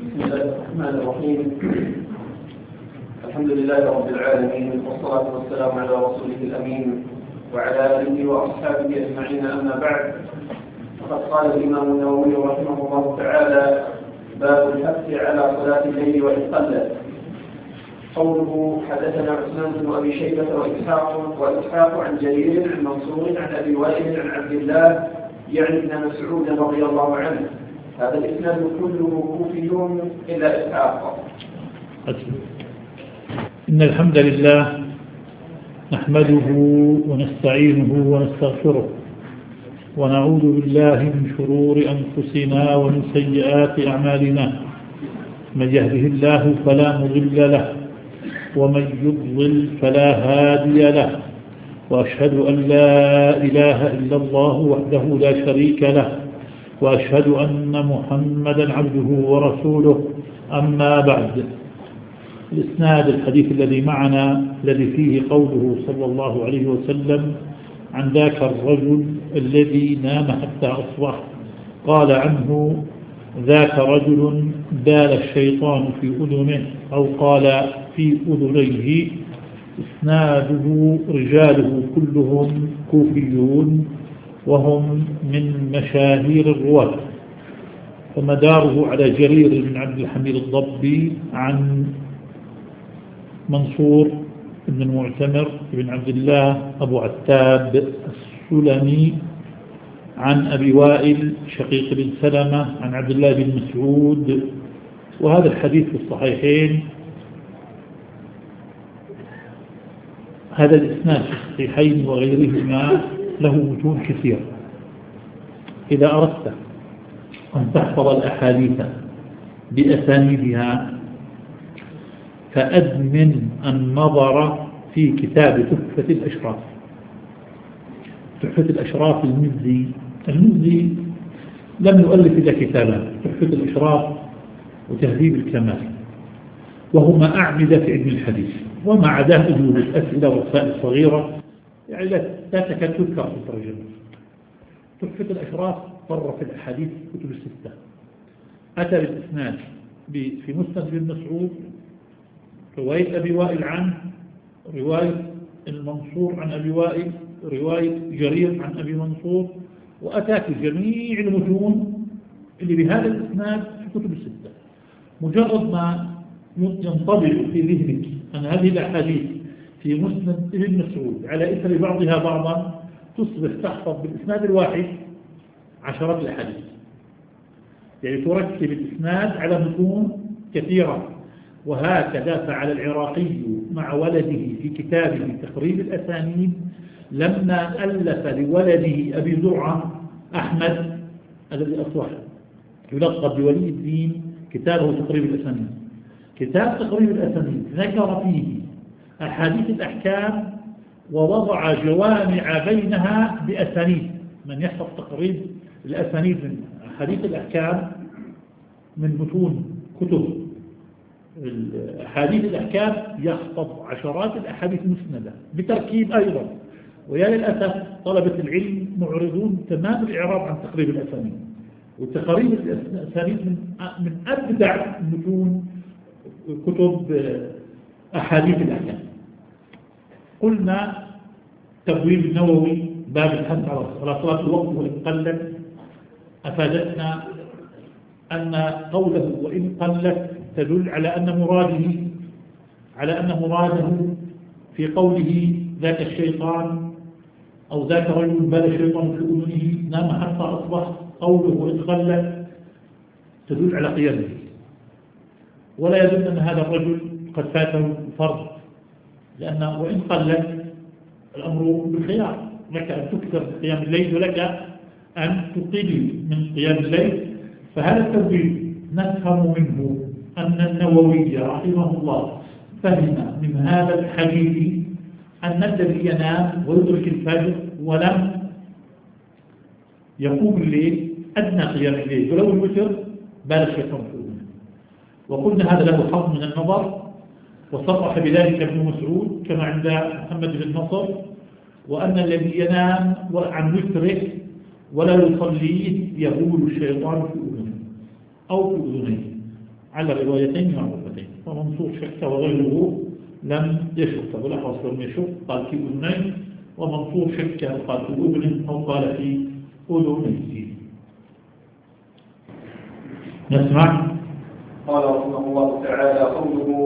بسم الله الرحمن الرحيم. الحمد لله رب العالمين، والصلاة والسلام على رسوله الأمين وعلى آله وأصحابه أجمعين، أما بعد. فقد قال الإمام النووي رحمه الله تعالى: باب الحث على صلاة الليل وإن قلت. قوله: حدثنا عثمان بن أبي شيبة وإسحاق عن جرير عن منصور عن أبي وائل عن عبد الله يعني ابن مسعود رضي الله عنه. هذا الإسناد كله كوفي إلا إسحاق. إن الحمد لله نحمده ونستعينه ونستغفره ونعوذ بالله من شرور أنفسنا ومن سيئات أعمالنا. من يهده الله فلا مضل له ومن يضلل فلا هادي له، وأشهد أن لا إله إلا الله وحده لا شريك له، وأشهد أن محمدا عبده ورسوله. أما بعد، الإسناد الحديث الذي معنا الذي فيه قوله صلى الله عليه وسلم عن ذاك الرجل الذي نام حتى أصبح، قال عنه: ذاك رجل بال الشيطان في أذنه، أو قال في أذنيه. إسناده رجاله كلهم كوفيون وهم من مشاهير الرواة، فمداره على جرير بن عبد الحميد الضبي عن منصور بن المعتمر بن عبد الله أبو عتاب السلمي عن أبي وائل شقيق بن سلمة عن عبد الله بن مسعود. وهذا الحديث في الصحيحين. هذا الإسناد في الصحيحين وغيرهما له وجوه كثيرة. إذا أردت أن تحفظ الأحاديث بأسانيدها فأدمن النظر في كتاب تحفة الأشراف. تحفة الأشراف المزي لم يؤلف إلا كتابان: تحفة الأشراف وتهذيب الكمال، وهما أعمدة في علم الحديث، وما عداه وجود الأسئلة والرسائل الصغيرة يعني لا تكاد تذكر في الترجمة. تحفة الأشراف فر في الأحاديث كتب الستة. أتى بالإسناد في مسند بن مسعود، رواية أبي وائل عنه، رواية المنصور عن أبي وائل، رواية جرير عن أبي منصور، وأتاك جميع المتون اللي بهذا الإسناد في كتب الستة. مجرد ما ينطبع في ذهنك أن هذه الأحاديث في مسند ابن مسعود على إثر بعضها بعضا، تصبح تحفظ بالإسناد الواحد عشرات الأحاديث. يعني تركب الإسناد على متون كثيرة. وهكذا فعل العراقي مع ولده في كتابه تقريب الأسانيد، لما ألف لولده أبي زرعة أحمد الذي أصبح يلقب بولي الدين كتابه تقريب الأسانيد. كتاب تقريب الأسانيد ذكر فيه أحاديث الأحكام ووضع جوامع بينها بأسانيد. من يحفظ تقريب الأسانيد من أحاديث الأحكام من متون كتب أحاديث الأحكام يحفظ عشرات الأحاديث مسندة بتركيب أيضا. ويا للأسف طلبة العلم معرضون تمام الإعراض عن تقريب الأسانيد. وتقريب الأسانيد من أبدع متون كتب أحاديث الأحكام. قلنا تبويب النووي باب الحث على صلاة الوقت وإن قلت أفادتنا أن قوله وإن قلت تدل على أن مراده في قوله ذاك الشيطان أو ذاك رجل بال الشيطان في أذنه نام حتى أصبح. قوله وإن قلت تدل على قيامه، ولا يدل أن هذا الرجل قد فاته فرض، لأن وإن قلت الأمر بالخيار، لك أن تكثر قيام الليل ولك أن تقل من قيام الليل. فهذا التوجيه نفهم منه أن النووي رحمه الله فهم من هذا الحديث أن الذي ينام ويدرك الفجر ولم يقوم الليل أدنى قيام الليل ولو الوتر بال الشيطان في أذنه. وقلنا هذا له حظ من النظر، وصرح بذلك ابن مسعود كما عند محمد بن نصر، وأن الذي ينام عن وتره ولا يصليه يقول الشيطان في أذنه أو في أذنيه. على روايتين معروفتين، فمنصور شك وغيره لم يشك. أبو الأحوص لم يشك قال في أذنين، ومنصور شك قال في أذن أو قال في أذنين. نسمع. قال رحمه الله تعالى قوله